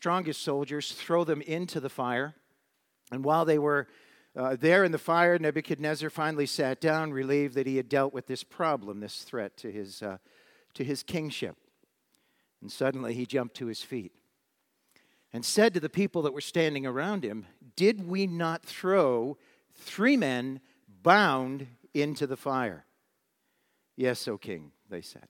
strongest soldiers, throw them into the fire. And while they were there in the fire, Nebuchadnezzar finally sat down, relieved that he had dealt with this problem, this threat to his kingship. And suddenly he jumped to his feet and said to the people that were standing around him, "Did we not throw 3 men bound into the fire?" "Yes, O king," they said.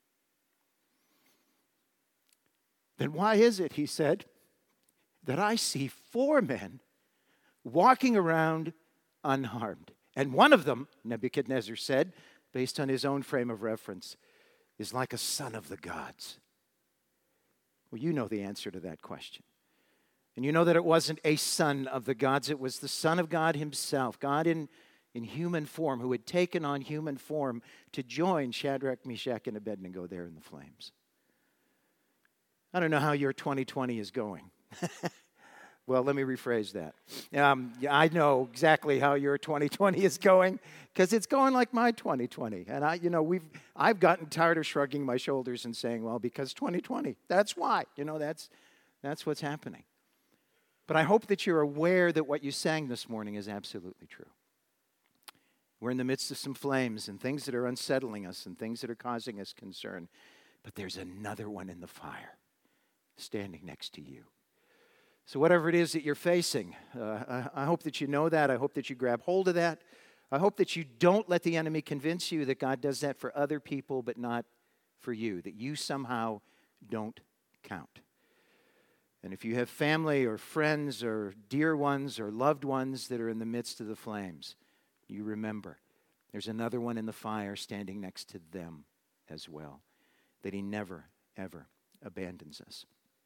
"Then why is it," he said, "that I see 4 men walking around unharmed? And one of them," Nebuchadnezzar said, based on his own frame of reference, "is like a son of the gods." Well, you know the answer to that question. And you know that it wasn't a son of the gods. It was the Son of God himself, God in human form, who had taken on human form to join Shadrach, Meshach, and Abednego there in the flames. I don't know how your 2020 is going. Well, let me rephrase that. I know exactly how your 2020 is going, because it's going like my 2020. And I've gotten tired of shrugging my shoulders and saying, well, because 2020, that's why. That's what's happening. But I hope that you're aware that what you sang this morning is absolutely true. We're in the midst of some flames and things that are unsettling us and things that are causing us concern. But there's another one in the fire standing next to you. So whatever it is that you're facing, I hope that you know that. I hope that you grab hold of that. I hope that you don't let the enemy convince you that God does that for other people but not for you, that you somehow don't count. And if you have family or friends or dear ones or loved ones that are in the midst of the flames, you remember there's another one in the fire standing next to them as well, that he never, ever abandons us.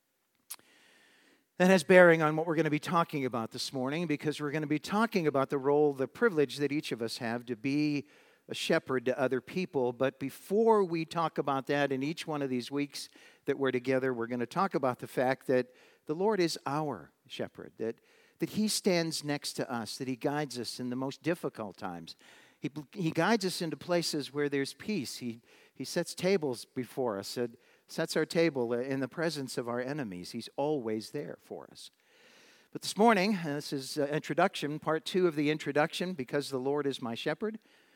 That has bearing on what we're going to be talking about this morning, because we're going to be talking about the role, the privilege that each of us have to be a shepherd to other people. But before we talk about that, in each one of these weeks that we're together, we're going to talk about the fact that the Lord is our shepherd, that he stands next to us, that he guides us in the most difficult times. He guides us into places where there's peace. He sets tables before us, sets our table in the presence of our enemies. He's always there for us. But this morning, this is introduction, part 2 of the introduction, because the Lord is my shepherd.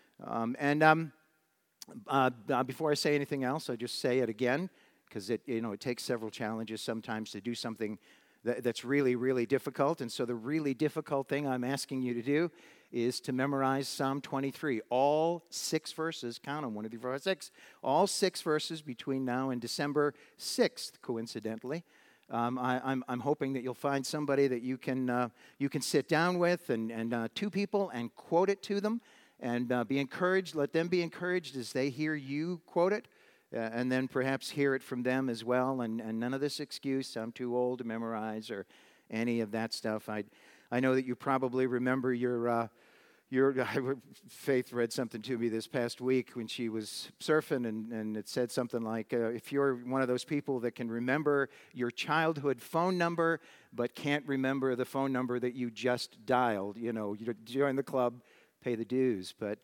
Before I say anything else, I just say it again, because it takes several challenges sometimes to do something that's really, really difficult. And so the really difficult thing I'm asking you to do is to memorize Psalm 23. All 6 verses, count them, 1, 2, 3, 4, 5, 6. All 6 verses between now and December 6th, coincidentally. I'm hoping that you'll find somebody that you can sit down with and 2 people and quote it to them and be encouraged. Let them be encouraged as they hear you quote it. And then perhaps hear it from them as well. And none of this excuse, I'm too old to memorize or any of that stuff. I know that you probably remember your Faith read something to me this past week when she was surfing, and it said something like, if you're one of those people that can remember your childhood phone number but can't remember the phone number that you just dialed, you join the club, pay the dues. But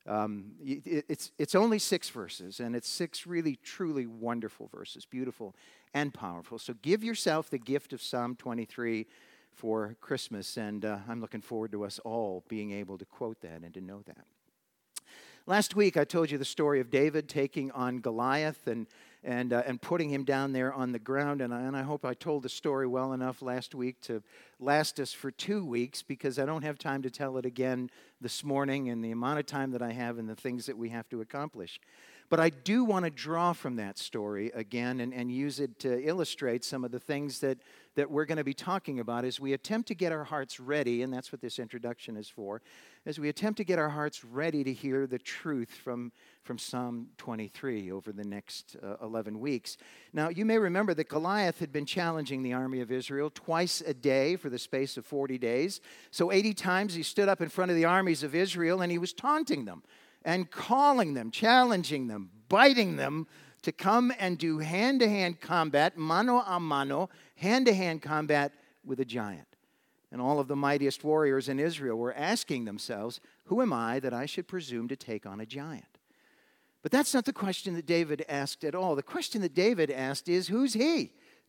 it's only 6 verses, and it's 6 really, truly wonderful verses, beautiful and powerful. So give yourself the gift of Psalm 23 for Christmas, and I'm looking forward to us all being able to quote that and to know that. Last week, I told you the story of David taking on Goliath and putting him down there on the ground. And I hope I told the story well enough last week to last us for 2 weeks, because I don't have time to tell it again this morning and the amount of time that I have and the things that we have to accomplish. But I do want to draw from that story again and use it to illustrate some of the things that we're going to be talking about as we attempt to get our hearts ready, and that's what this introduction is for, as we attempt to get our hearts ready to hear the truth from Psalm 23 over the next 11 weeks. Now, you may remember that Goliath had been challenging the army of Israel twice a day for the space of 40 days. So 80 times he stood up in front of the armies of Israel and he was taunting them and calling them, challenging them, biting them to come and do hand-to-hand combat, mano a mano, hand-to-hand combat with a giant. And all of the mightiest warriors in Israel were asking themselves, who am I that I should presume to take on a giant? But that's not the question that David asked at all. The question that David asked is, who's he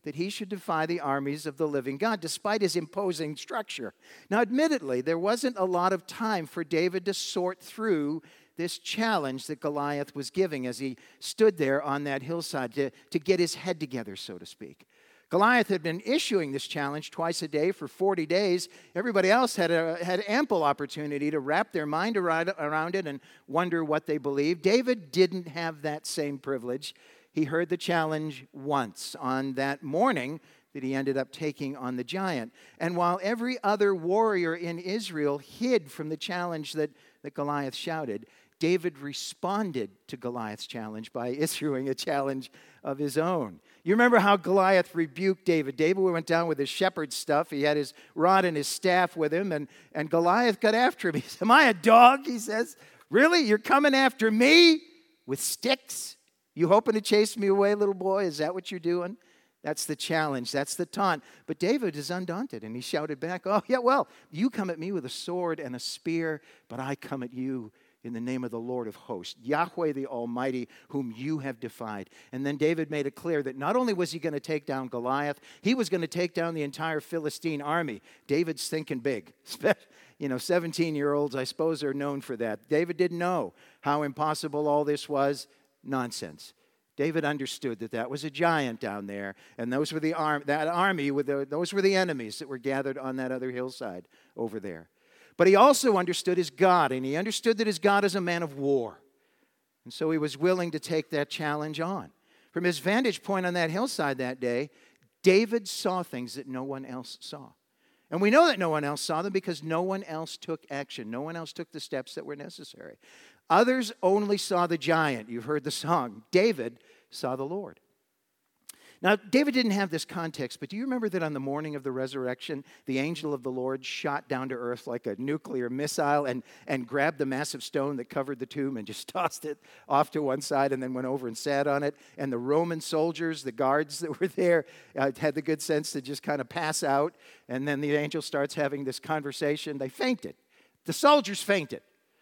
that he should defy the armies of the living God, despite his imposing structure. Now, admittedly, there wasn't a lot of time for David to sort through this challenge that Goliath was giving as he stood there on that hillside to get his head together, so to speak. Goliath had been issuing this challenge twice a day for 40 days. Everybody else had ample opportunity to wrap their mind around it and wonder what they believed. David didn't have that same privilege. He heard the challenge once on that morning that he ended up taking on the giant. And while every other warrior in Israel hid from the challenge that Goliath shouted, David responded to Goliath's challenge by issuing a challenge of his own. You remember how Goliath rebuked David. David went down with his shepherd stuff. He had his rod and his staff with him, and Goliath got after him. He said, "Am I a dog?" he says. "Really? You're coming after me with sticks? You hoping to chase me away, little boy? Is that what you're doing?" That's the challenge. That's the taunt. But David is undaunted, and he shouted back, "Oh, yeah, well, you come at me with a sword and a spear, but I come at you in the name of the Lord of hosts, Yahweh the Almighty, whom you have defied." And then David made it clear that not only was he going to take down Goliath, he was going to take down the entire Philistine army. David's thinking big. 17-year-olds, I suppose, are known for that. David didn't know how impossible all this was. Nonsense. David understood that was a giant down there, and those were the those were the enemies that were gathered on that other hillside over there. But he also understood his God, and he understood that his God is a man of war. And so he was willing to take that challenge on. From his vantage point on that hillside that day, David saw things that no one else saw. And we know that no one else saw them because no one else took action. No one else took the steps that were necessary. Others only saw the giant. You've heard the song. David saw the Lord. Now, David didn't have this context, but do you remember that on the morning of the resurrection, the angel of the Lord shot down to earth like a nuclear missile and grabbed the massive stone that covered the tomb and just tossed it off to one side and then went over and sat on it? And the Roman soldiers, the guards that were there, had the good sense to just kind of pass out. And then the angel starts having this conversation. They fainted. The soldiers fainted.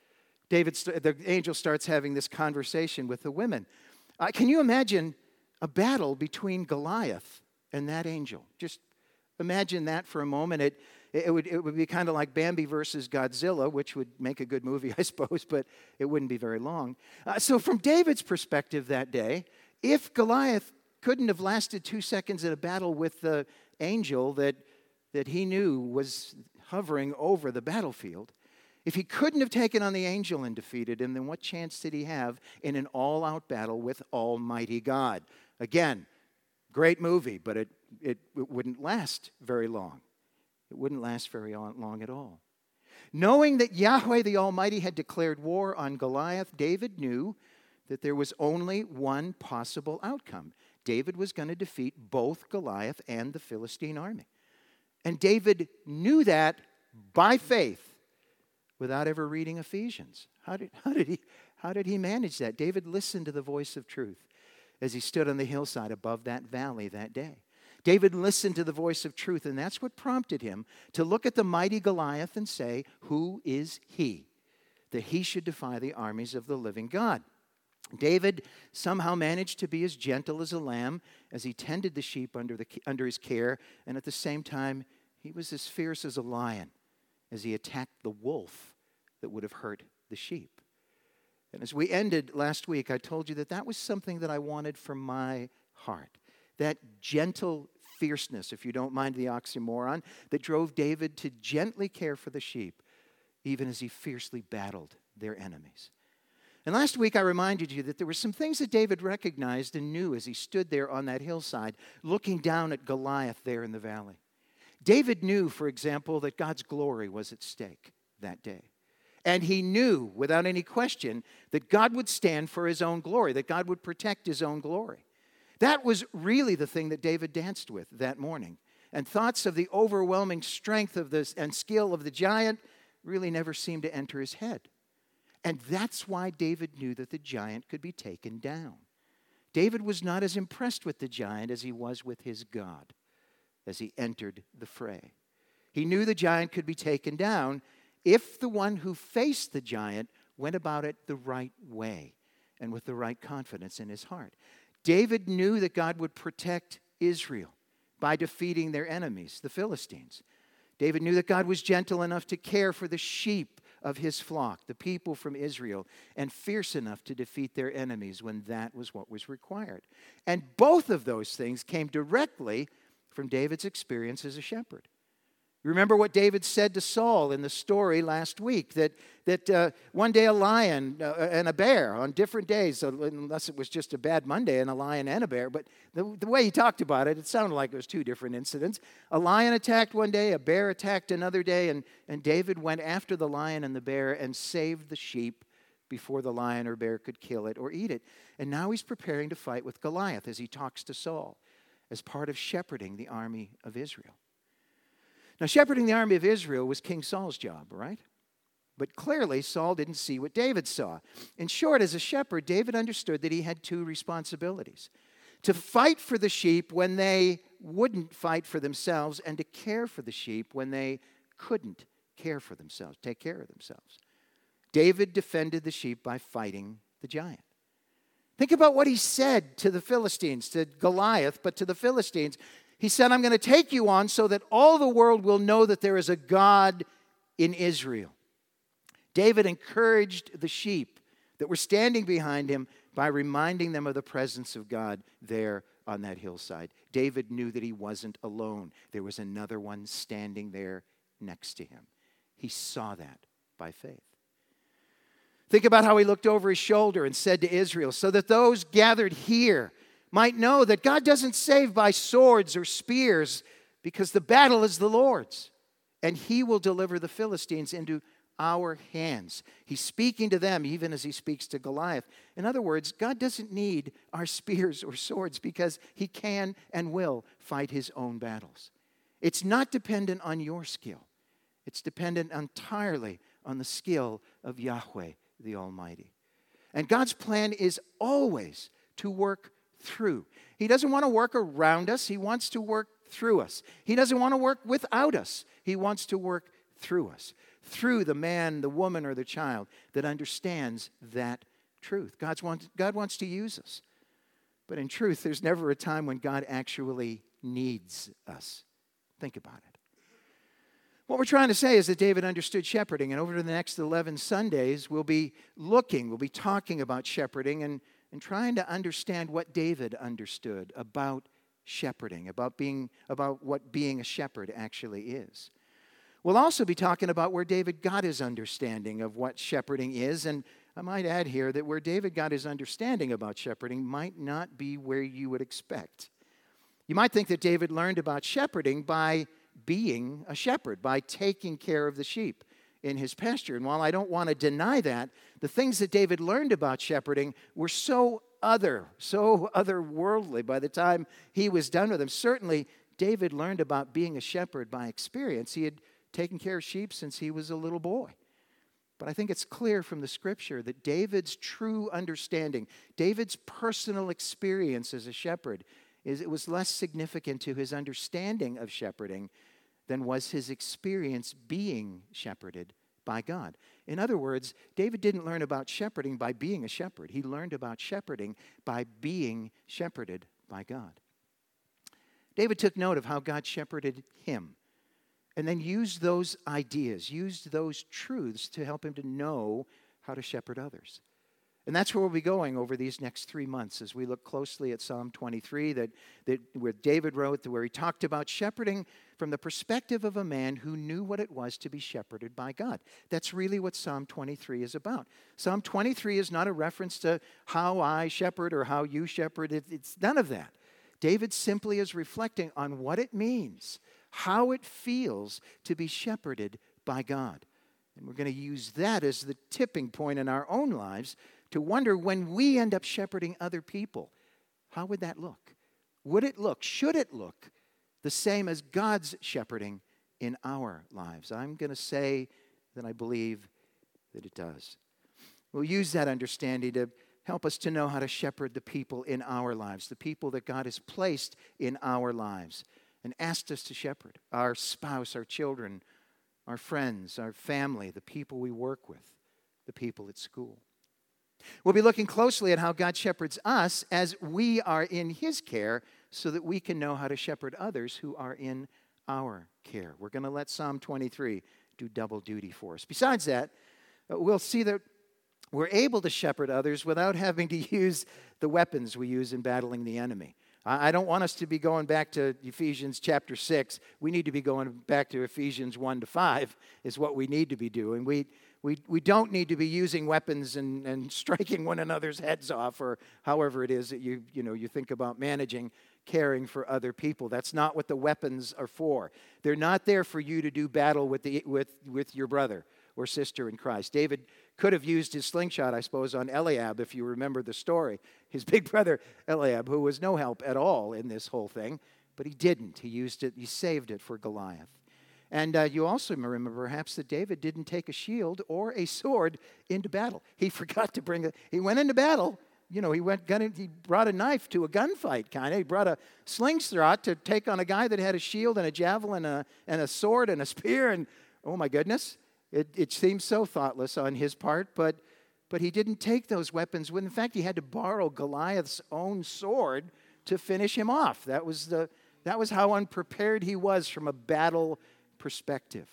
The angel starts having this conversation with the women. Can you imagine a battle between Goliath and that angel? Just imagine that for a moment. It would be kind of like Bambi versus Godzilla, which would make a good movie, I suppose, but it wouldn't be very long. So from David's perspective that day, if Goliath couldn't have lasted 2 seconds in a battle with the angel that he knew was hovering over the battlefield, if he couldn't have taken on the angel and defeated him, then what chance did he have in an all-out battle with Almighty God? Again, great movie, but it wouldn't last very long. It wouldn't last very long at all. Knowing that Yahweh the Almighty had declared war on Goliath, David knew that there was only one possible outcome. David was going to defeat both Goliath and the Philistine army. And David knew that by faith, without ever reading Ephesians. How did he manage that? David listened to the voice of truth as he stood on the hillside above that valley that day. David listened to the voice of truth, and that's what prompted him to look at the mighty Goliath and say, "Who is he that he should defy the armies of the living God?" David somehow managed to be as gentle as a lamb as he tended the sheep under his care, and at the same time, he was as fierce as a lion as he attacked the wolf that would have hurt the sheep. And as we ended last week, I told you that was something that I wanted for my heart. That gentle fierceness, if you don't mind the oxymoron, that drove David to gently care for the sheep, even as he fiercely battled their enemies. And last week I reminded you that there were some things that David recognized and knew as he stood there on that hillside, looking down at Goliath there in the valley. David knew, for example, that God's glory was at stake that day. And he knew, without any question, that God would stand for his own glory, that God would protect his own glory. That was really the thing that David danced with that morning. And thoughts of the overwhelming strength of this and skill of the giant really never seemed to enter his head. And that's why David knew that the giant could be taken down. David was not as impressed with the giant as he was with his God as he entered the fray. He knew the giant could be taken down if the one who faced the giant went about it the right way and with the right confidence in his heart. David knew that God would protect Israel. by defeating their enemies, the Philistines. David knew that God was gentle enough to care for the sheep of his flock, the people from Israel, and fierce enough to defeat their enemies when that was what was required. And both of those things came directly from David's experience as a shepherd. Remember what David said to Saul in the story last week, that one day a lion and a bear on different days, unless it was just a bad Monday and a lion and a bear, but the way he talked about it, it sounded like it was two different incidents. A lion attacked one day, a bear attacked another day, and David went after the lion and the bear and saved the sheep before the lion or bear could kill it or eat it. And now he's preparing to fight with Goliath as he talks to Saul as part of shepherding the army of Israel. Now, shepherding the army of Israel was King Saul's job, right? But clearly, Saul didn't see what David saw. In short, as a shepherd, David understood that he had two responsibilities: to fight for the sheep when they wouldn't fight for themselves, and to care for the sheep when they couldn't care for themselves, take care of themselves. David defended the sheep by fighting the giant. Think about what he said to the Philistines, to Goliath, but to the Philistines. He said, I'm going to take you on so that all the world will know that there is a God in Israel. David encouraged the sheep that were standing behind him by reminding them of the presence of God there on that hillside. David knew that he wasn't alone. There was another one standing there next to him. He saw that by faith. Think about how he looked over his shoulder and said to Israel, so that those gathered here might know that God doesn't save by swords or spears, because the battle is the Lord's, and he will deliver the Philistines into our hands. He's speaking to them even as he speaks to Goliath. In other words, God doesn't need our spears or swords because he can and will fight his own battles. It's not dependent on your skill. It's dependent entirely on the skill of Yahweh, the Almighty. And God's plan is always to work through. He doesn't want to work around us. He wants to work through us. He doesn't want to work without us. He wants to work through us, through the man, the woman, or the child that understands that truth. God wants to use us. But in truth, there's never a time when God actually needs us. Think about it. What we're trying to say is that David understood shepherding, and over the next 11 Sundays, we'll be talking about shepherding and trying to understand what David understood about shepherding, about what being a shepherd actually is. We'll also be talking about where David got his understanding of what shepherding is, and I might add here that where David got his understanding about shepherding might not be where you would expect. You might think that David learned about shepherding by being a shepherd, by taking care of the sheep in his pasture. And while I don't want to deny that, the things that David learned about shepherding were so otherworldly by the time he was done with them. Certainly, David learned about being a shepherd by experience. He had taken care of sheep since he was a little boy. But I think it's clear from the scripture that David's true understanding, David's personal experience as a shepherd, it was less significant to his understanding of shepherding than was his experience being shepherded by God. In other words, David didn't learn about shepherding by being a shepherd. He learned about shepherding by being shepherded by God. David took note of how God shepherded him and then used those ideas, used those truths to help him to know how to shepherd others. And that's where we'll be going over these next 3 months as we look closely at Psalm 23, where David wrote, where he talked about shepherding from the perspective of a man who knew what it was to be shepherded by God. That's really what Psalm 23 is about. Psalm 23 is not a reference to how I shepherd or how you shepherd. It's none of that. David simply is reflecting on what it means, how it feels to be shepherded by God. And we're going to use that as the tipping point in our own lives to wonder, when we end up shepherding other people, how would that look? Should it look the same as God's shepherding in our lives? I'm going to say that I believe that it does. We'll use that understanding to help us to know how to shepherd the people in our lives, the people that God has placed in our lives and asked us to shepherd: our spouse, our children, our friends, our family, the people we work with, the people at school. We'll be looking closely at how God shepherds us as we are in his care so that we can know how to shepherd others who are in our care. We're going to let Psalm 23 do double duty for us. Besides that, we'll see that we're able to shepherd others without having to use the weapons we use in battling the enemy. I don't want us to be going back to Ephesians chapter 6. We need to be going back to Ephesians 1 to 5 is what we need to be doing. We don't need to be using weapons and striking one another's heads off, or however it is that you think about managing, caring for other people. That's not what the weapons are for. They're not there for you to do battle with your brother or sister in Christ. David could have used his slingshot, I suppose, on Eliab, if you remember the story. His big brother Eliab, who was no help at all in this whole thing, but he didn't. He used it, he saved it for Goliath. And you also remember perhaps that David didn't take a shield or a sword into battle. He forgot to bring it. He went into battle. He brought a knife to a gunfight, kind of. He brought a slingshot to take on a guy that had a shield and a javelin and a sword and a spear. And oh my goodness, it seems so thoughtless on his part, but he didn't take those weapons. When in fact, he had to borrow Goliath's own sword to finish him off. That was how unprepared he was from a battle perspective.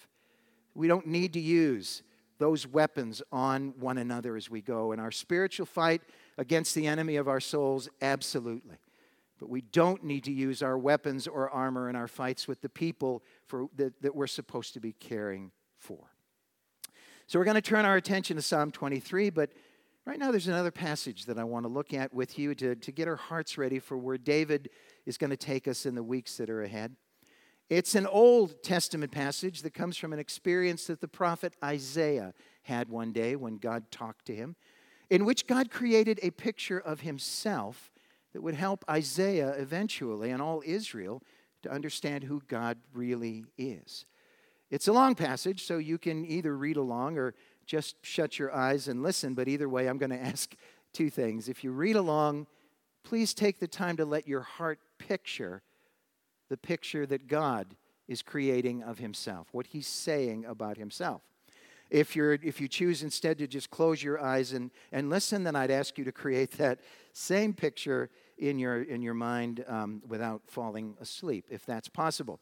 We don't need to use those weapons on one another as we go. In our spiritual fight against the enemy of our souls, absolutely. But we don't need to use our weapons or armor in our fights with the people that we're supposed to be caring for. So we're going to turn our attention to Psalm 23, but right now there's another passage that I want to look at with you to get our hearts ready for where David is going to take us in the weeks that are ahead. It's an Old Testament passage that comes from an experience that the prophet Isaiah had one day when God talked to him, in which God created a picture of himself that would help Isaiah eventually and all Israel to understand who God really is. It's a long passage, so you can either read along or just shut your eyes and listen, but either way, I'm going to ask two things. If you read along, please take the time to let your heart picture the picture that God is creating of himself, what he's saying about himself. If you choose instead to just close your eyes and listen, then I'd ask you to create that same picture in your mind without falling asleep, if that's possible.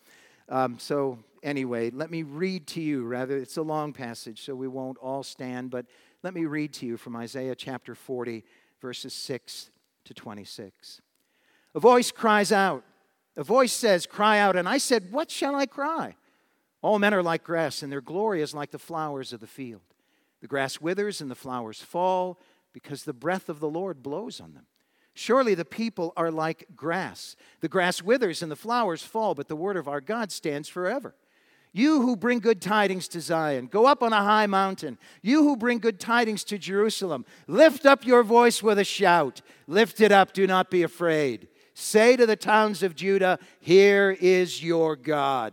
So anyway, let me read to you. Rather, it's a long passage, so we won't all stand, but let me read to you from Isaiah chapter 40, verses 6 to 26. A voice cries out. A voice says, "Cry out." And I said, "What shall I cry?" All men are like grass, and their glory is like the flowers of the field. The grass withers and the flowers fall because the breath of the Lord blows on them. Surely the people are like grass. The grass withers and the flowers fall, but the word of our God stands forever. You who bring good tidings to Zion, go up on a high mountain. You who bring good tidings to Jerusalem, lift up your voice with a shout. Lift it up, do not be afraid. Say to the towns of Judah, here is your God.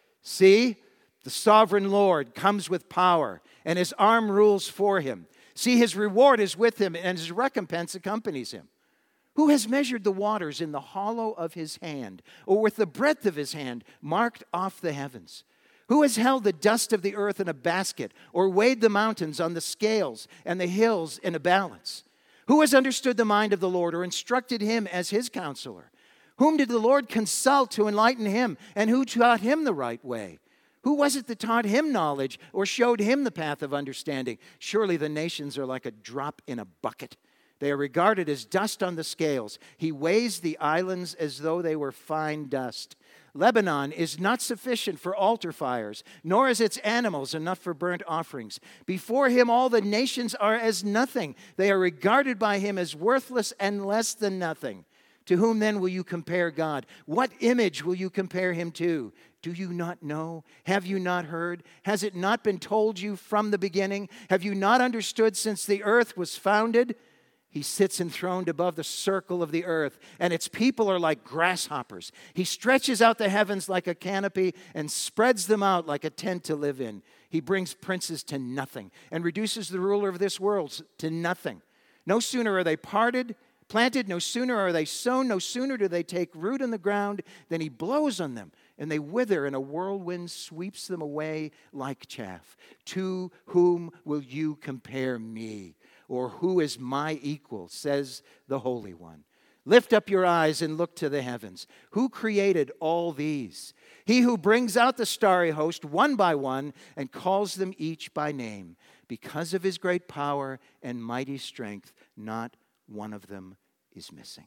See, the sovereign Lord comes with power, and his arm rules for him. See, his reward is with him, and his recompense accompanies him. Who has measured the waters in the hollow of his hand, or with the breadth of his hand marked off the heavens? Who has held the dust of the earth in a basket, or weighed the mountains on the scales and the hills in a balance? Who has understood the mind of the Lord, or instructed him as his counselor? Whom did the Lord consult to enlighten him, and who taught him the right way? Who was it that taught him knowledge, or showed him the path of understanding? Surely the nations are like a drop in a bucket. They are regarded as dust on the scales. He weighs the islands as though they were fine dust. Lebanon is not sufficient for altar fires, nor is its animals enough for burnt offerings. Before him all the nations are as nothing. They are regarded by him as worthless and less than nothing. To whom then will you compare God? What image will you compare him to? Do you not know? Have you not heard? Has it not been told you from the beginning? Have you not understood since the earth was founded? He sits enthroned above the circle of the earth, and its people are like grasshoppers. He stretches out the heavens like a canopy and spreads them out like a tent to live in. He brings princes to nothing and reduces the ruler of this world to nothing. No sooner are they planted, no sooner are they sown, no sooner do they take root in the ground than he blows on them, and they wither, and a whirlwind sweeps them away like chaff. To whom will you compare me? Or who is my equal, says the Holy One. Lift up your eyes and look to the heavens. Who created all these? He who brings out the starry host one by one and calls them each by name. Because of his great power and mighty strength, not one of them is missing.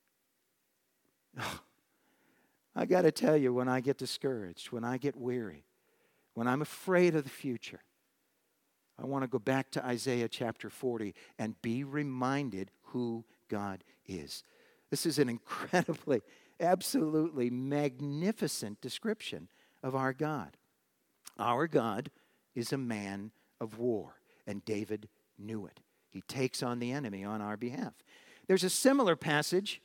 Oh, I got to tell you, when I get discouraged, when I get weary, when I'm afraid of the future, I want to go back to Isaiah chapter 40 and be reminded who God is. This is an incredibly, absolutely magnificent description of our God. Our God is a man of war, and David knew it. He takes on the enemy on our behalf. There's a similar passage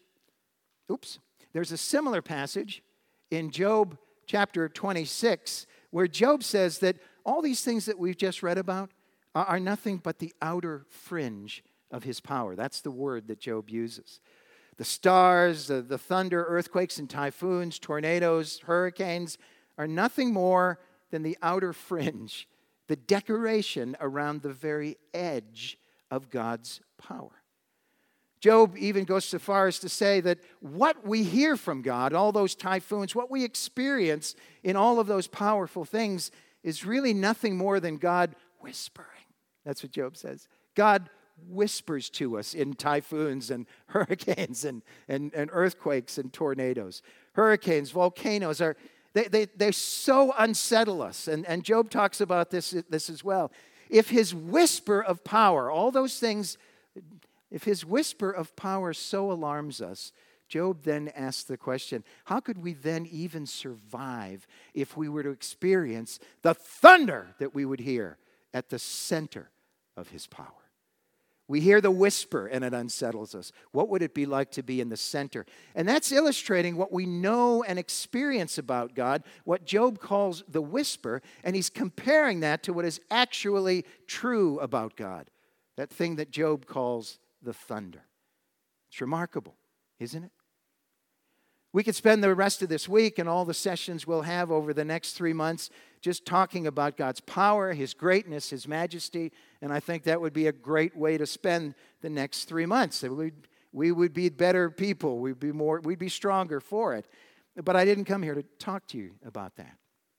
in Job chapter 26 where Job says that all these things that we've just read about are nothing but the outer fringe of his power. That's the word that Job uses. The stars, the thunder, earthquakes and typhoons, tornadoes, hurricanes are nothing more than the outer fringe, the decoration around the very edge of God's power. Job even goes so far as to say that what we hear from God, all those typhoons, what we experience in all of those powerful things is really nothing more than God whispering. That's what Job says. God whispers to us in typhoons and hurricanes and earthquakes and tornadoes. Hurricanes, volcanoes they so unsettle us. And Job talks about this as well. If his whisper of power, all those things, if his whisper of power so alarms us, Job then asks the question, how could we then even survive if we were to experience the thunder that we would hear at the center of his power? We hear the whisper and it unsettles us. What would it be like to be in the center? And that's illustrating what we know and experience about God, what Job calls the whisper, and he's comparing that to what is actually true about God, that thing that Job calls the thunder. It's remarkable, isn't it? We could spend the rest of this week and all the sessions we'll have over the next 3 months just talking about God's power, His greatness, His majesty, and I think that would be a great way to spend the next 3 months. We would be better people. We'd be stronger for it. But I didn't come here to talk to you about that.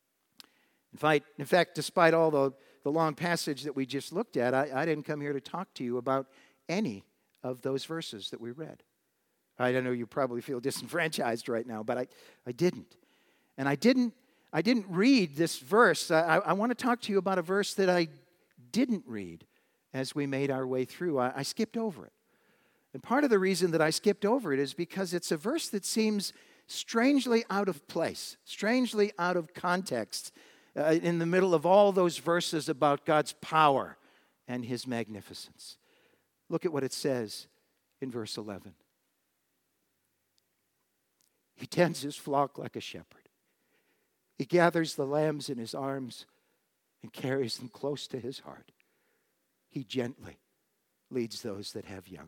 In fact, despite all the long passage that we just looked at, I didn't come here to talk to you about any of those verses that we read. I don't know, you probably feel disenfranchised right now, but I didn't. And I didn't read this verse. I want to talk to you about a verse that I didn't read as we made our way through. I skipped over it. And part of the reason that I skipped over it is because it's a verse that seems strangely out of place, strangely out of context in the middle of all those verses about God's power and His magnificence. Look at what it says in verse 11. He tends his flock like a shepherd. He gathers the lambs in his arms and carries them close to his heart. He gently leads those that have young.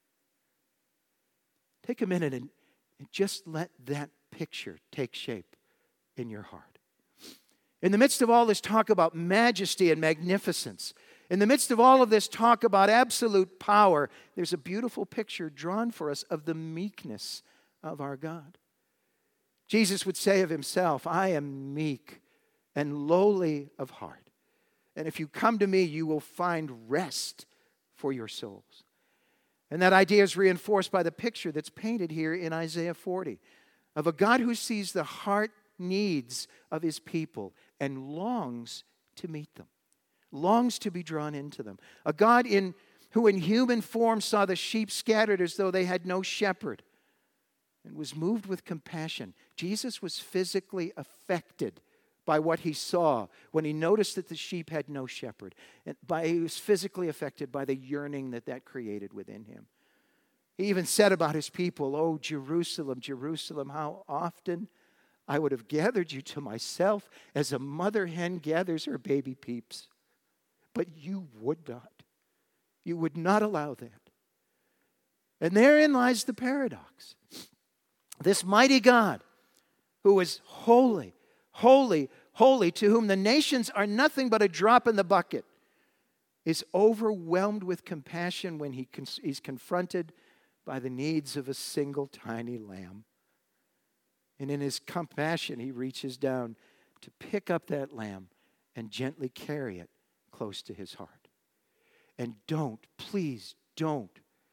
Take a minute and just let that picture take shape in your heart. In the midst of all this talk about majesty and magnificence, in the midst of all of this talk about absolute power, there's a beautiful picture drawn for us of the meekness of our God. Jesus would say of himself, I am meek and lowly of heart. And if you come to me, you will find rest for your souls. And that idea is reinforced by the picture that's painted here in Isaiah 40 of a God who sees the heart needs of his people and longs to meet them, longs to be drawn into them. A God who in human form saw the sheep scattered as though they had no shepherd and was moved with compassion. Jesus was physically affected by what he saw when he noticed that the sheep had no shepherd. And he was physically affected by the yearning that created within him. He even said about his people, "Oh, Jerusalem, Jerusalem, how often I would have gathered you to myself as a mother hen gathers her baby peeps. But you would not. You would not allow that." And therein lies the paradox. This mighty God, who is holy, holy, holy, to whom the nations are nothing but a drop in the bucket, is overwhelmed with compassion when he's confronted by the needs of a single tiny lamb. And in his compassion, he reaches down to pick up that lamb and gently carry it close to his heart. And please don't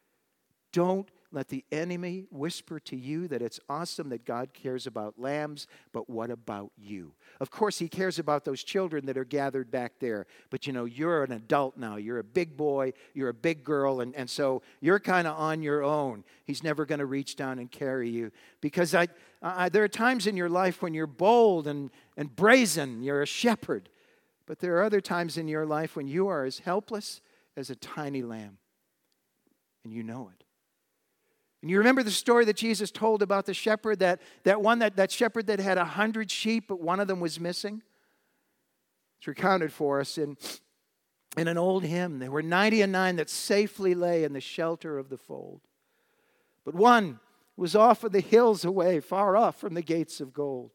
let the enemy whisper to you that it's awesome that God cares about lambs, but what about you? Of course, he cares about those children that are gathered back there. But you're an adult now. You're a big boy. You're a big girl. And so you're kind of on your own. He's never going to reach down and carry you. Because there are times in your life when you're bold and brazen. You're a shepherd. But there are other times in your life when you are as helpless as a tiny lamb. And you know it. And you remember the story that Jesus told about the shepherd, that shepherd that had 100 sheep, but one of them was missing? It's recounted for us in an old hymn. There were 99 that safely lay in the shelter of the fold. But one was off of the hills away, far off from the gates of gold.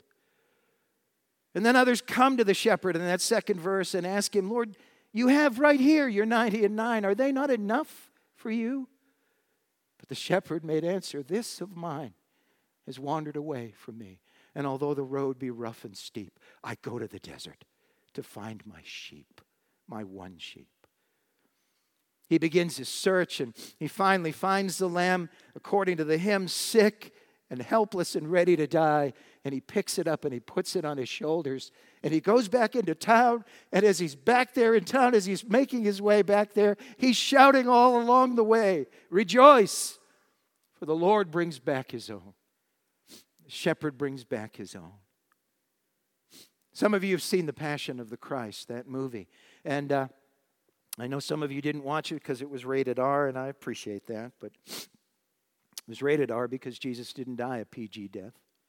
And then others come to the shepherd in that second verse and ask him, Lord, you have right here your 99. Are they not enough for you? But the shepherd made answer, this of mine has wandered away from me. And although the road be rough and steep, I go to the desert to find my sheep, my one sheep. He begins his search and he finally finds the lamb, according to the hymn, sick and helpless and ready to die. And he picks it up and he puts it on his shoulders. And he goes back into town. And as he's back there in town, as he's making his way back there, he's shouting all along the way, rejoice, for the Lord brings back his own. The shepherd brings back his own. Some of you have seen The Passion of the Christ, that movie. And I know some of you didn't watch it because it was rated R, and I appreciate that. But it was rated R because Jesus didn't die a PG death.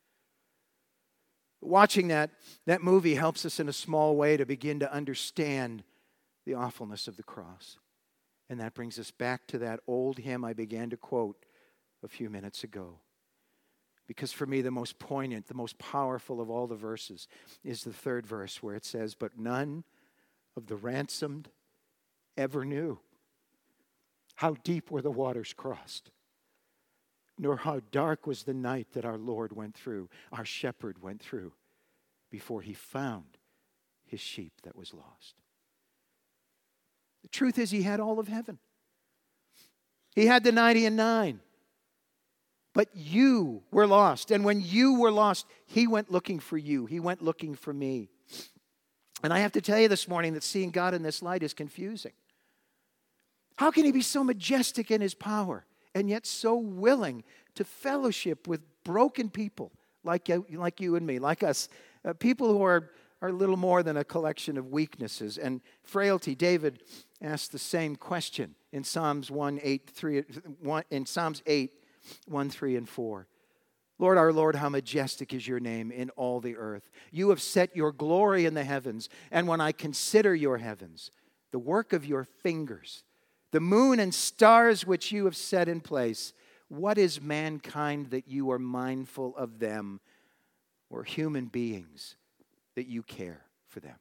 Watching that movie helps us in a small way to begin to understand the awfulness of the cross. And that brings us back to that old hymn I began to quote a few minutes ago. Because for me, the most poignant, the most powerful of all the verses is the third verse where it says, but none of the ransomed ever knew how deep were the waters crossed, nor how dark was the night that our Lord went through, our shepherd went through, before he found his sheep that was lost. The truth is, he had all of heaven. He had the 99. But you were lost. And when you were lost, he went looking for you. He went looking for me. And I have to tell you this morning that seeing God in this light is confusing. How can he be so majestic in his power and yet so willing to fellowship with broken people like you and me, like us, people who are little more than a collection of weaknesses and frailty? David asked the same question in Psalms 8, 1, 3, and 4. Lord, our Lord, how majestic is your name in all the earth. You have set your glory in the heavens. And when I consider your heavens, the work of your fingers, the moon and stars which you have set in place, what is mankind that you are mindful of them, or human beings that you care for them?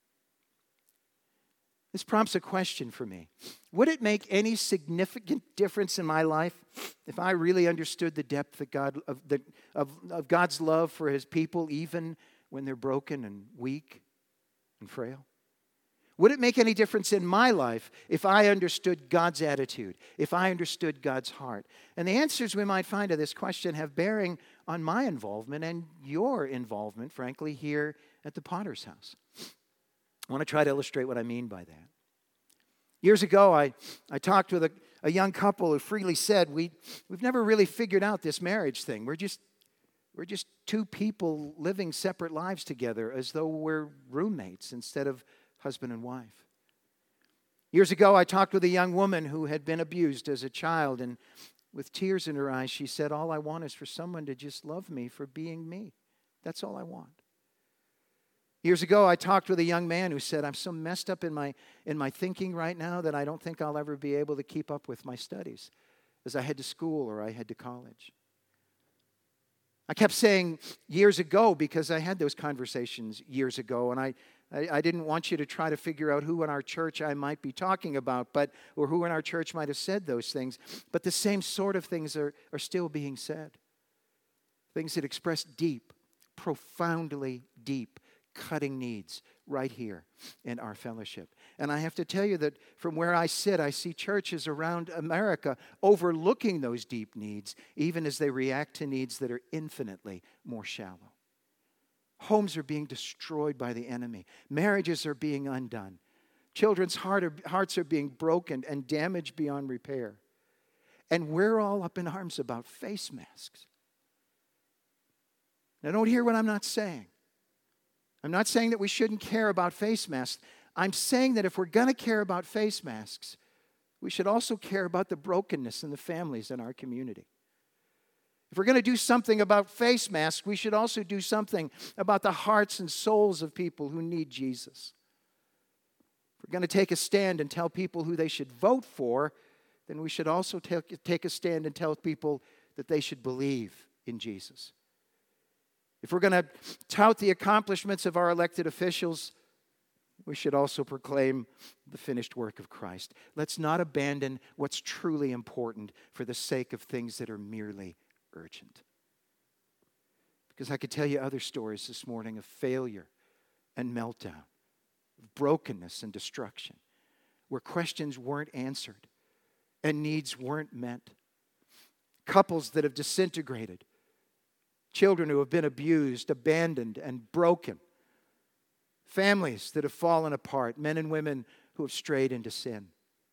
This prompts a question for me. Would it make any significant difference in my life if I really understood the depth of God's love for his people, even when they're broken and weak and frail? Would it make any difference in my life if I understood God's attitude, if I understood God's heart? And the answers we might find to this question have bearing on my involvement and your involvement, frankly, here at the Potter's House. I want to try to illustrate what I mean by that. Years ago, I talked with a young couple who freely said, we've never really figured out this marriage thing. We're just two people living separate lives together as though we're roommates instead of husband and wife. Years ago, I talked with a young woman who had been abused as a child, and with tears in her eyes, she said, all I want is for someone to just love me for being me. That's all I want. Years ago, I talked with a young man who said, I'm so messed up in my thinking right now that I don't think I'll ever be able to keep up with my studies as I head to school or I head to college. I kept saying years ago, because I had those conversations years ago, and I didn't want you to try to figure out who in our church I might be talking about, or who in our church might have said those things. But the same sort of things are still being said. Things that express deep, profoundly deep, cutting needs right here in our fellowship. And I have to tell you that from where I sit, I see churches around America overlooking those deep needs, even as they react to needs that are infinitely more shallow. Homes are being destroyed by the enemy. Marriages are being undone. Children's hearts are being broken and damaged beyond repair. And we're all up in arms about face masks. Now, don't hear what I'm not saying. I'm not saying that we shouldn't care about face masks. I'm saying that if we're going to care about face masks, we should also care about the brokenness in the families in our community. If we're going to do something about face masks, we should also do something about the hearts and souls of people who need Jesus. If we're going to take a stand and tell people who they should vote for, then we should also take a stand and tell people that they should believe in Jesus. If we're going to tout the accomplishments of our elected officials, we should also proclaim the finished work of Christ. Let's not abandon what's truly important for the sake of things that are merely urgent. Because I could tell you other stories this morning of failure and meltdown, of brokenness and destruction, where questions weren't answered and needs weren't met. Couples that have disintegrated. Children who have been abused, abandoned, and broken. Families that have fallen apart. Men and women who have strayed into sin.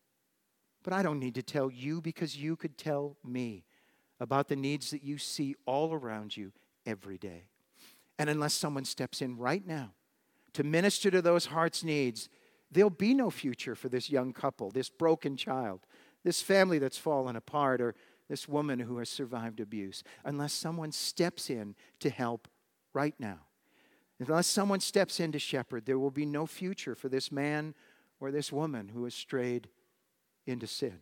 But I don't need to tell you, because you could tell me about the needs that you see all around you every day. And unless someone steps in right now to minister to those hearts' needs, there'll be no future for this young couple, this broken child, this family that's fallen apart, or this woman who has survived abuse, unless someone steps in to help right now. Unless someone steps in to shepherd, there will be no future for this man or this woman who has strayed into sin.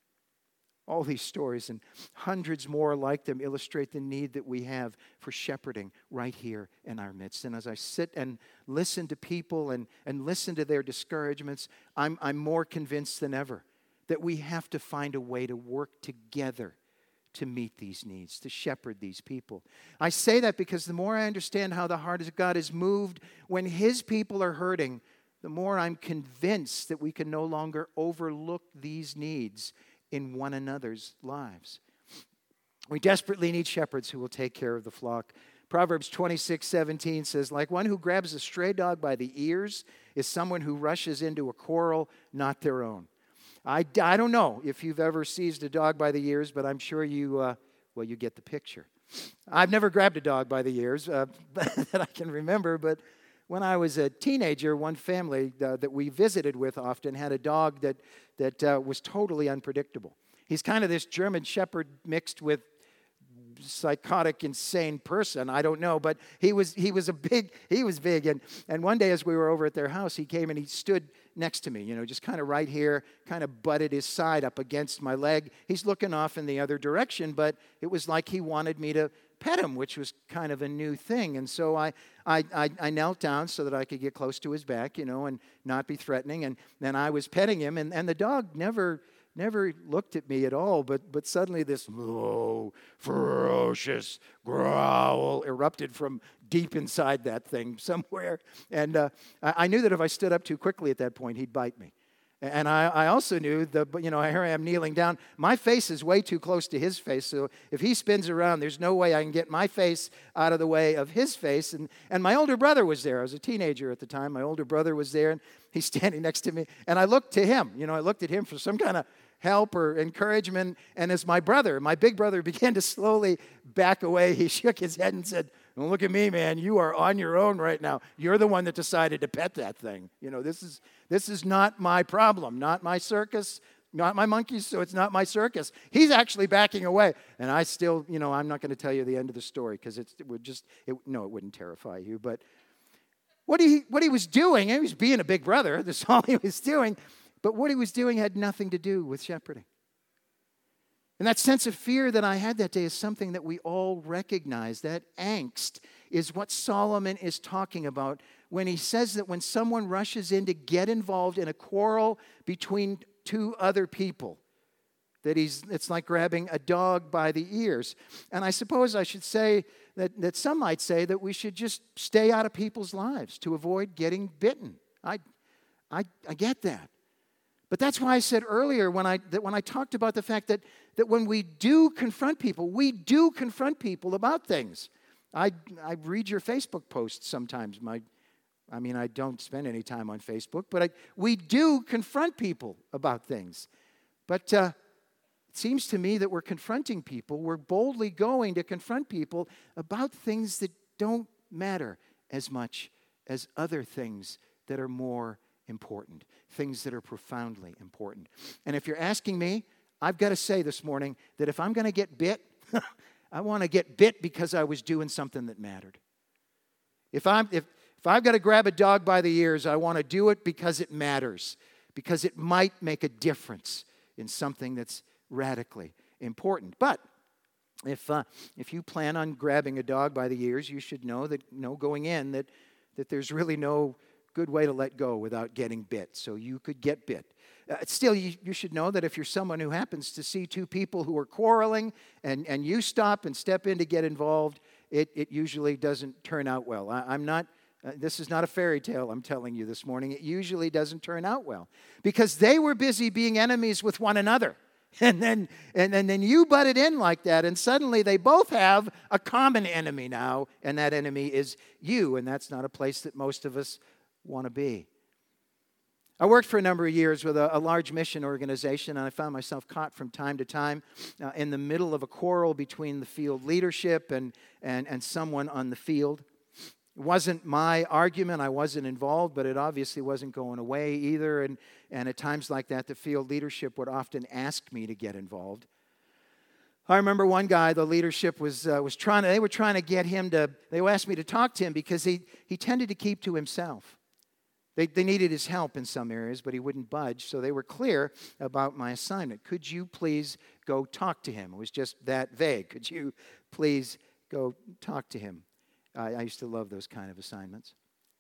All these stories and hundreds more like them illustrate the need that we have for shepherding right here in our midst. And as I sit and listen to people and listen to their discouragements, I'm more convinced than ever that we have to find a way to work together to meet these needs, to shepherd these people. I say that because the more I understand how the heart of God is moved when His people are hurting, the more I'm convinced that we can no longer overlook these needs in one another's lives. We desperately need shepherds who will take care of the flock. Proverbs 26:17 says, like one who grabs a stray dog by the ears is someone who rushes into a quarrel not their own. I don't know if you've ever seized a dog by the ears, but I'm sure you get the picture. I've never grabbed a dog by the ears that I can remember, but when I was a teenager, one family that we visited with often had a dog that was totally unpredictable. He's kind of this German Shepherd mixed with psychotic, insane person. I don't know, but he was big. And one day as we were over at their house, he came and he stood next to me, just kind of right here, kind of butted his side up against my leg. He's looking off in the other direction, but it was like he wanted me to pet him, which was kind of a new thing. And so I knelt down so that I could get close to his back, and not be threatening. And then I was petting him, and the dog never looked at me at all, but suddenly this low, ferocious growl erupted from deep inside that thing somewhere. And I knew that if I stood up too quickly at that point, he'd bite me. And I also knew that, here I am kneeling down. My face is way too close to his face, so if he spins around, there's no way I can get my face out of the way of his face. And my older brother was there. I was a teenager at the time. My older brother was there, and he's standing next to me. And I looked to him. I looked at him for some kind of help or encouragement. And as my big brother, began to slowly back away, he shook his head and said, "Don't look at me, man. You are on your own right now. You're the one that decided to pet that thing. This is not my problem, not my circus, not my monkeys, so it's not my circus." He's actually backing away. And I still, I'm not going to tell you the end of the story because it wouldn't terrify you. But what he was doing, he was being a big brother. That's all he was doing. But what he was doing had nothing to do with shepherding. And that sense of fear that I had that day is something that we all recognize. That angst is what Solomon is talking about when he says that when someone rushes in to get involved in a quarrel between two other people, that it's like grabbing a dog by the ears. And I suppose I should say that some might say that we should just stay out of people's lives to avoid getting bitten. I get that. But that's why I said earlier when I talked about the fact that when we do confront people about things. I read your Facebook posts sometimes. I don't spend any time on Facebook, but we do confront people about things. But it seems to me that we're confronting people. We're boldly going to confront people about things that don't matter as much as other things that are more important, things that are profoundly important. And if you're asking me, I've got to say this morning that if I'm going to get bit, I want to get bit because I was doing something that mattered. If I've got to grab a dog by the ears, I want to do it because it matters, because it might make a difference in something that's radically important. But if you plan on grabbing a dog by the ears, you should know going in that there's really no good way to let go without getting bit. So you could get bit. Still, you should know that if you're someone who happens to see two people who are quarreling and you stop and step in to get involved, it usually doesn't turn out well. This is not a fairy tale I'm telling you this morning. It usually doesn't turn out well because they were busy being enemies with one another. And then you butted in like that, and suddenly they both have a common enemy now, and that enemy is you, and that's not a place that most of us want to be. I worked for a number of years with a large mission organization, and I found myself caught from time to time in the middle of a quarrel between the field leadership and someone on the field. It wasn't my argument. I wasn't involved, but it obviously wasn't going away either. And at times like that, the field leadership would often ask me to get involved. I remember one guy, the leadership was trying to get him to, they asked me to talk to him because he tended to keep to himself. They needed his help in some areas, but he wouldn't budge, so they were clear about my assignment. Could you please go talk to him? It was just that vague. Could you please go talk to him? I used to love those kind of assignments.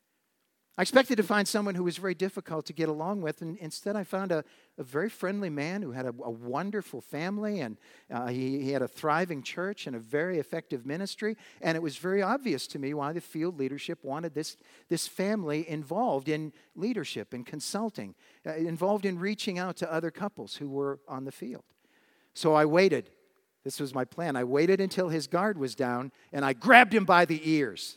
I expected to find someone who was very difficult to get along with, and instead I found a very friendly man who had a wonderful family, and he had a thriving church and a very effective ministry, and it was very obvious to me why the field leadership wanted this family involved in leadership and consulting, involved in reaching out to other couples who were on the field. So I waited. This was my plan. I waited until his guard was down, and I grabbed him by the ears.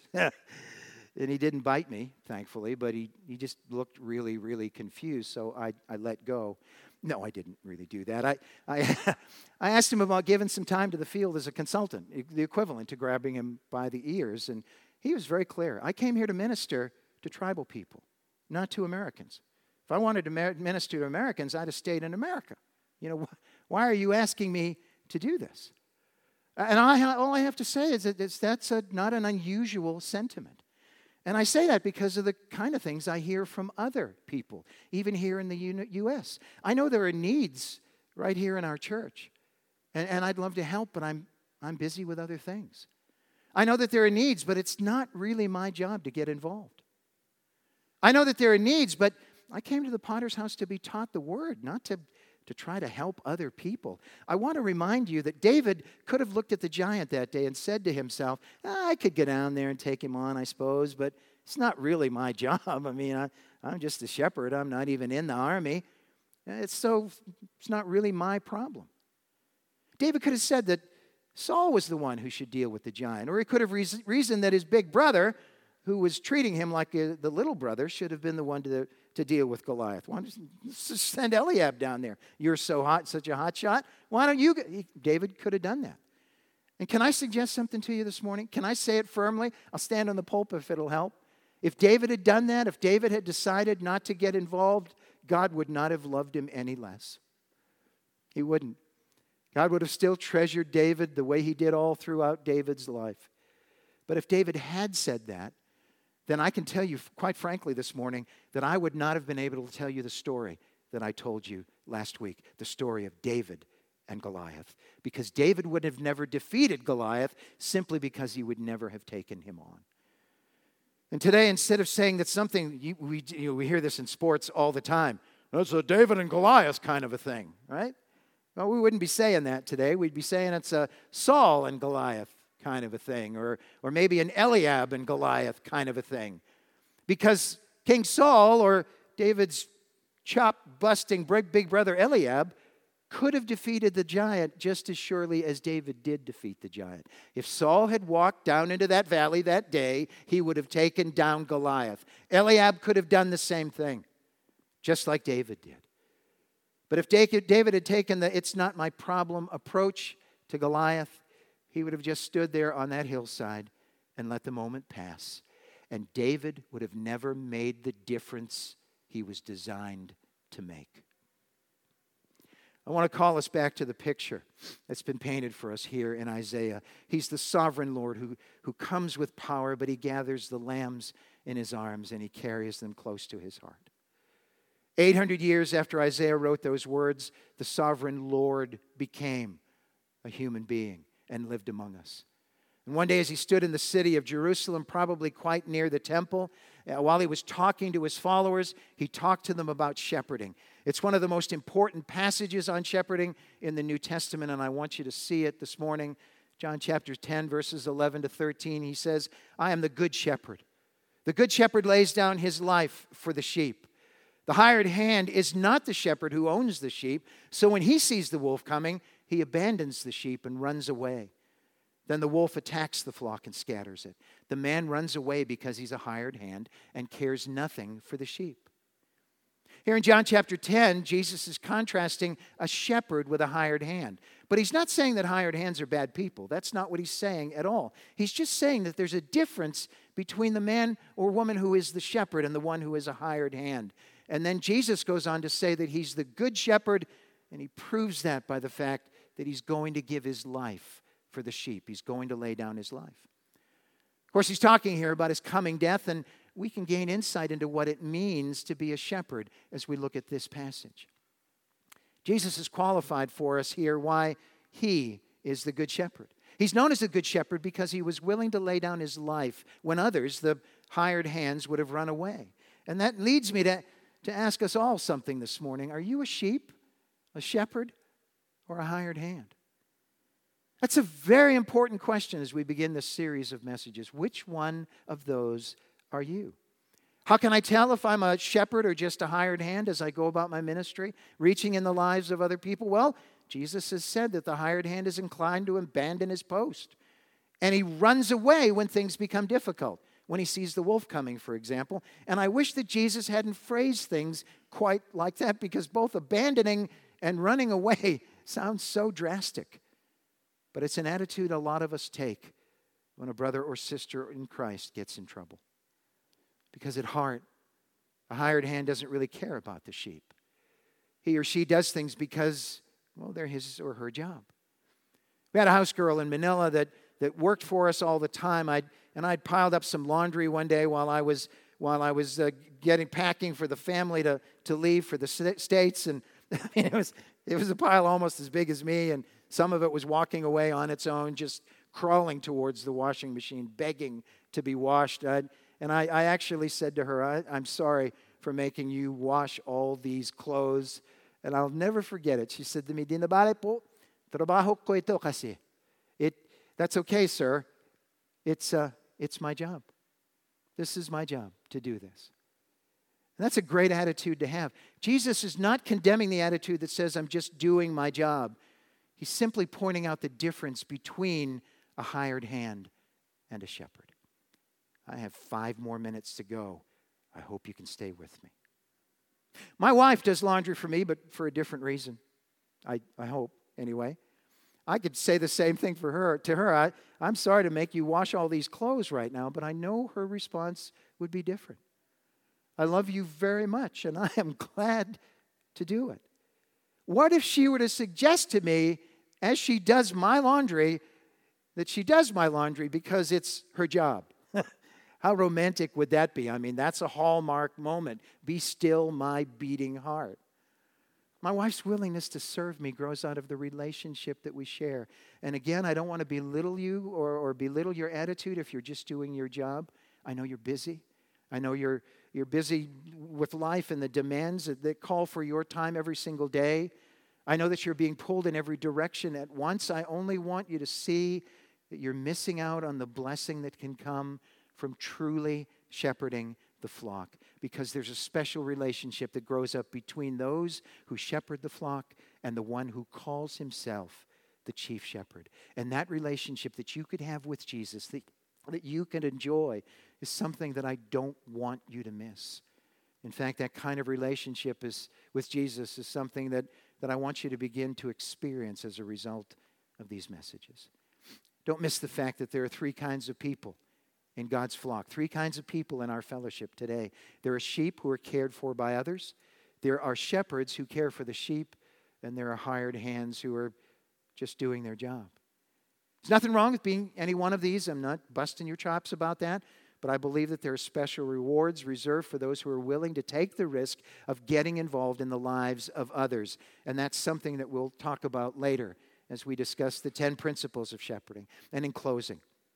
And he didn't bite me, thankfully, but he just looked really, really confused, so I let go. No, I didn't really do that. I asked him about giving some time to the field as a consultant, the equivalent to grabbing him by the ears, and he was very clear. I came here to minister to tribal people, not to Americans. If I wanted to minister to Americans, I'd have stayed in America. Why are you asking me to do this? And all I have to say is that that's not an unusual sentiment. And I say that because of the kind of things I hear from other people, even here in the U.S. I know there are needs right here in our church, and I'd love to help, but I'm busy with other things. I know that there are needs, but it's not really my job to get involved. I know that there are needs, but I came to the Potter's House to be taught the Word, not to try to help other people. I want to remind you that David could have looked at the giant that day and said to himself, I could get down there and take him on, I suppose, but it's not really my job. I mean, I'm just a shepherd. I'm not even in the army. It's not really my problem. David could have said that Saul was the one who should deal with the giant, or he could have reasoned that his big brother, who was treating him like the little brother, should have been the one to deal with Goliath. Why don't you send Eliab down there? You're such a hot shot. Why don't you? David could have done that. And can I suggest something to you this morning? Can I say it firmly? I'll stand on the pulpit if it'll help. If David had done that, if David had decided not to get involved, God would not have loved him any less. He wouldn't. God would have still treasured David the way he did all throughout David's life. But if David had said that, then I can tell you, quite frankly, this morning, that I would not have been able to tell you the story that I told you last week, the story of David and Goliath, because David would have never defeated Goliath simply because he would never have taken him on. And today, instead of saying that something, we hear this in sports all the time, that's a David and Goliath kind of a thing, right? Well, we wouldn't be saying that today. We'd be saying it's a Saul and Goliath kind of a thing, or maybe an Eliab and Goliath kind of a thing. Because King Saul or David's chop-busting big brother Eliab could have defeated the giant just as surely as David did defeat the giant. If Saul had walked down into that valley that day, he would have taken down Goliath. Eliab could have done the same thing, just like David did. But if David had taken the "it's not my problem" approach to Goliath, he would have just stood there on that hillside and let the moment pass. And David would have never made the difference he was designed to make. I want to call us back to the picture that's been painted for us here in Isaiah. He's the sovereign Lord who comes with power, but he gathers the lambs in his arms and he carries them close to his heart. 800 years after Isaiah wrote those words, the sovereign Lord became a human being and lived among us. And one day as he stood in the city of Jerusalem, probably quite near the temple, while he was talking to his followers, he talked to them about shepherding. It's one of the most important passages on shepherding in the New Testament, and I want you to see it this morning. John chapter 10, verses 11 to 13, he says, "I am the good shepherd. The good shepherd lays down his life for the sheep. The hired hand is not the shepherd who owns the sheep, so when he sees the wolf coming, he abandons the sheep and runs away. Then the wolf attacks the flock and scatters it. The man runs away because he's a hired hand and cares nothing for the sheep." Here in John chapter 10, Jesus is contrasting a shepherd with a hired hand. But he's not saying that hired hands are bad people. That's not what he's saying at all. He's just saying that there's a difference between the man or woman who is the shepherd and the one who is a hired hand. And then Jesus goes on to say that he's the good shepherd, and he proves that by the fact that he's going to give his life for the sheep. He's going to lay down his life. Of course, he's talking here about his coming death, and we can gain insight into what it means to be a shepherd as we look at this passage. Jesus has qualified for us here why he is the good shepherd. He's known as a good shepherd because he was willing to lay down his life when others, the hired hands, would have run away. And that leads me to ask us all something this morning. Are you a sheep, a shepherd, or a hired hand? That's a very important question as we begin this series of messages. Which one of those are you? How can I tell if I'm a shepherd or just a hired hand as I go about my ministry, reaching in the lives of other people? Well, Jesus has said that the hired hand is inclined to abandon his post. And he runs away when things become difficult, when he sees the wolf coming, for example. And I wish that Jesus hadn't phrased things quite like that, because both abandoning and running away sounds so drastic. But it's an attitude a lot of us take when a brother or sister in Christ gets in trouble. Because at heart, a hired hand doesn't really care about the sheep. He or she does things because, well, they're his or her job. We had a house girl in Manila that worked for us all the time. I'd piled up some laundry one day while I was packing for the family to leave for the States, and it was a pile almost as big as me, and some of it was walking away on its own, just crawling towards the washing machine, begging to be washed. And I actually said to her, "I'm sorry for making you wash all these clothes." And I'll never forget it. She said to me, "Di na bale po, trabaho ko ito kasi." That's okay, sir. It's my job. This is my job to do this. And that's a great attitude to have. Jesus is not condemning the attitude that says, "I'm just doing my job." He's simply pointing out the difference between a hired hand and a shepherd. I have 5 more minutes to go. I hope you can stay with me. My wife does laundry for me, but for a different reason. I hope, anyway. I could say the same thing to her. I'm sorry to make you wash all these clothes right now, but I know her response would be different. I love you very much, and I am glad to do it. What if she were to suggest to me, as she does my laundry, that she does my laundry because it's her job? How romantic would that be? I mean, that's a hallmark moment. Be still my beating heart. My wife's willingness to serve me grows out of the relationship that we share. And again, I don't want to belittle you or belittle your attitude if you're just doing your job. I know you're busy. I know you're busy with life and the demands that call for your time every single day. I know that you're being pulled in every direction at once. I only want you to see that you're missing out on the blessing that can come from truly shepherding the flock, because there's a special relationship that grows up between those who shepherd the flock and the one who calls himself the chief shepherd. And that relationship that you could have with Jesus, that you can enjoy, is something that I don't want you to miss. In fact, that kind of relationship with Jesus is something that I want you to begin to experience as a result of these messages. Don't miss the fact that there are three kinds of people in God's flock, three kinds of people in our fellowship today. There are sheep who are cared for by others. There are shepherds who care for the sheep. And there are hired hands who are just doing their job. There's nothing wrong with being any one of these. I'm not busting your chops about that. But I believe that there are special rewards reserved for those who are willing to take the risk of getting involved in the lives of others. And that's something that we'll talk about later as we discuss the 10 principles of shepherding. And in closing,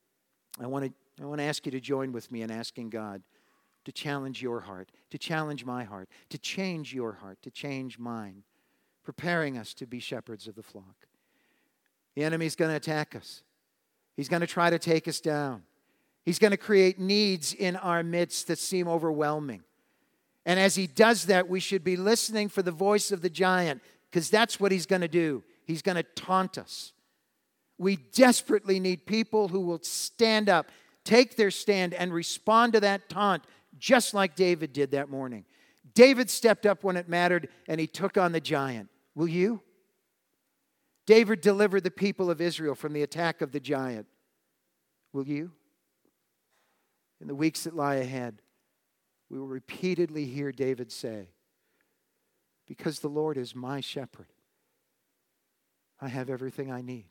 I want to ask you to join with me in asking God to challenge your heart, to challenge my heart, to change your heart, to change mine, preparing us to be shepherds of the flock. The enemy's going to attack us. He's going to try to take us down. He's going to create needs in our midst that seem overwhelming. And as he does that, we should be listening for the voice of the giant, because that's what he's going to do. He's going to taunt us. We desperately need people who will stand up, take their stand, and respond to that taunt, just like David did that morning. David stepped up when it mattered, and he took on the giant. Will you? David delivered the people of Israel from the attack of the giant. Will you? In the weeks that lie ahead, we will repeatedly hear David say, because the Lord is my shepherd, I have everything I need.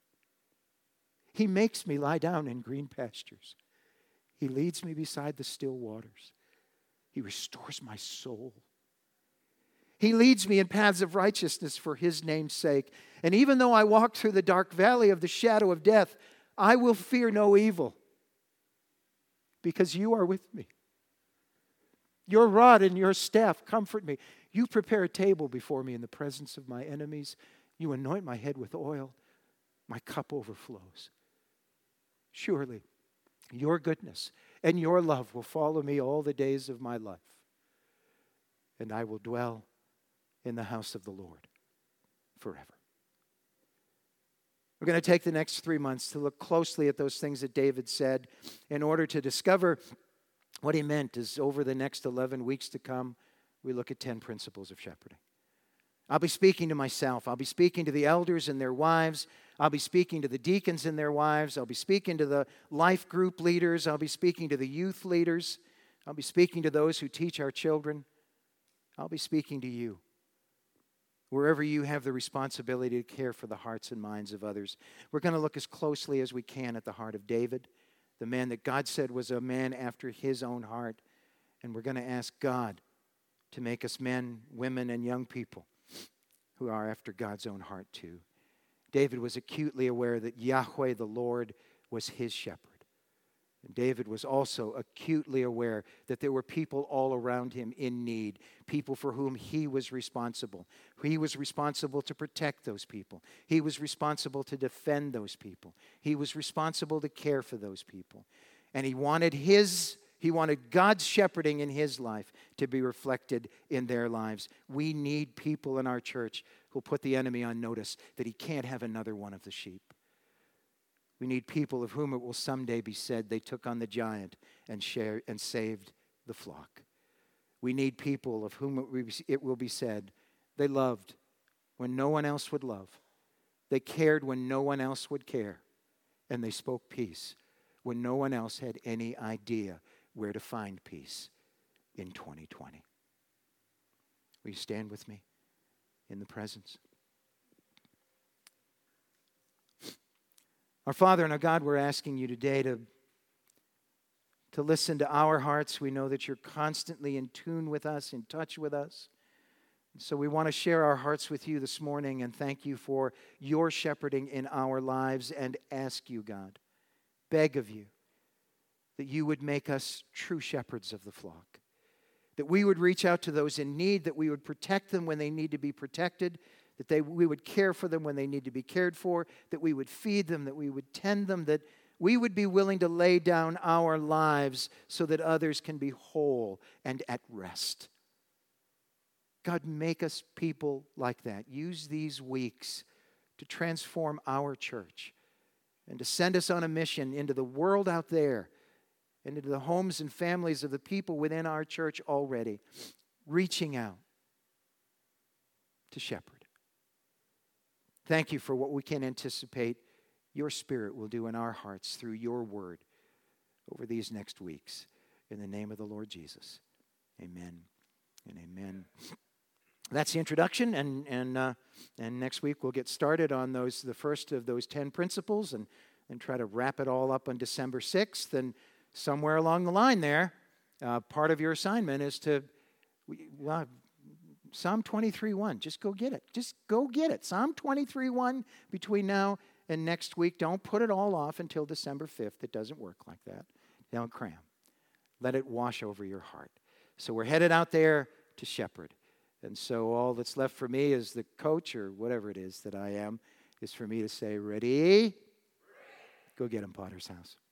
He makes me lie down in green pastures. He leads me beside the still waters. He restores my soul. He leads me in paths of righteousness for his name's sake. And even though I walk through the dark valley of the shadow of death, I will fear no evil, because you are with me. Your rod and your staff comfort me. You prepare a table before me in the presence of my enemies. You anoint my head with oil. My cup overflows. Surely, your goodness and your love will follow me all the days of my life, and I will dwell in the house of the Lord forever. We're going to take the next 3 months to look closely at those things that David said in order to discover what he meant. As over the next 11 weeks to come, we look at 10 principles of shepherding. I'll be speaking to myself. I'll be speaking to the elders and their wives. I'll be speaking to the deacons and their wives. I'll be speaking to the life group leaders. I'll be speaking to the youth leaders. I'll be speaking to those who teach our children. I'll be speaking to you, wherever you have the responsibility to care for the hearts and minds of others. We're going to look as closely as we can at the heart of David, the man that God said was a man after his own heart. And we're going to ask God to make us men, women, and young people who are after God's own heart too. David was acutely aware that Yahweh, the Lord, was his shepherd. And David was also acutely aware that there were people all around him in need, people for whom he was responsible. He was responsible to protect those people. He was responsible to defend those people. He was responsible to care for those people. And he wanted God's shepherding in his life to be reflected in their lives. We need people in our church who'll put the enemy on notice that he can't have another one of the sheep. We need people of whom it will someday be said they took on the giant and saved the flock. We need people of whom it will be said they loved when no one else would love. They cared when no one else would care. And they spoke peace when no one else had any idea where to find peace in 2020. Will you stand with me in the presence? Our Father and our God, we're asking you today to listen to our hearts. We know that you're constantly in tune with us, in touch with us. So we want to share our hearts with you this morning and thank you for your shepherding in our lives and ask you, God, beg of you, that you would make us true shepherds of the flock, that we would reach out to those in need, that we would protect them when they need to be protected, that we would care for them when they need to be cared for, that we would feed them, that we would tend them, that we would be willing to lay down our lives so that others can be whole and at rest. God, make us people like that. Use these weeks to transform our church and to send us on a mission into the world out there and into the homes and families of the people within our church already, reaching out to shepherd. Thank you for what we can anticipate your Spirit will do in our hearts through your word over these next weeks. In the name of the Lord Jesus, amen and amen. That's the introduction, and next week we'll get started on the first of those 10 principles and try to wrap it all up on December 6th. And somewhere along the line there, part of your assignment is to, Psalm 23:1, just go get it. Just go get it. Psalm 23:1 between now and next week. Don't put it all off until December 5th. It doesn't work like that. Don't cram. Let it wash over your heart. So we're headed out there to shepherd. And so all that's left for me as the coach or whatever it is that I am is for me to say, ready? Go get him, Potter's House.